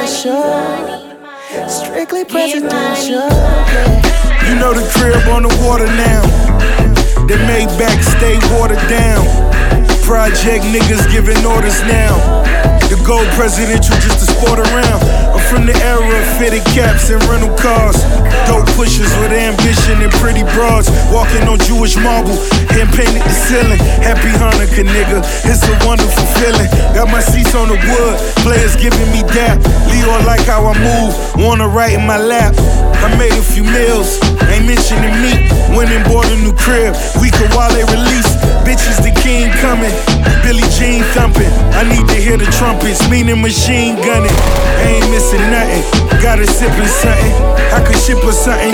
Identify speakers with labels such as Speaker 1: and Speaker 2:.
Speaker 1: presidential. Strictly presidential. Yeah.
Speaker 2: You know the crib on the water now. The Maybach stay watered down. Project niggas giving orders now. The gold presidential just to sport around. I'm from the era of fitted caps and rental cars. Dope pushers with ambition and pretty broads. Walking on Jewish marble, hand painted the ceiling. Happy Hanukkah, nigga, it's a wonderful feeling. Got my seats on the wood, players giving me dap. Leo like how I move, wanna write in my lap. I made a few meals, ain't mentioning me. Went and bought a new crib, we could while they release. Bitches, the king coming, Billie Jean thumping. I need to hear the trumpets, meaning machine gunning. I ain't missing nothing, got a sippin' something. I could ship her something.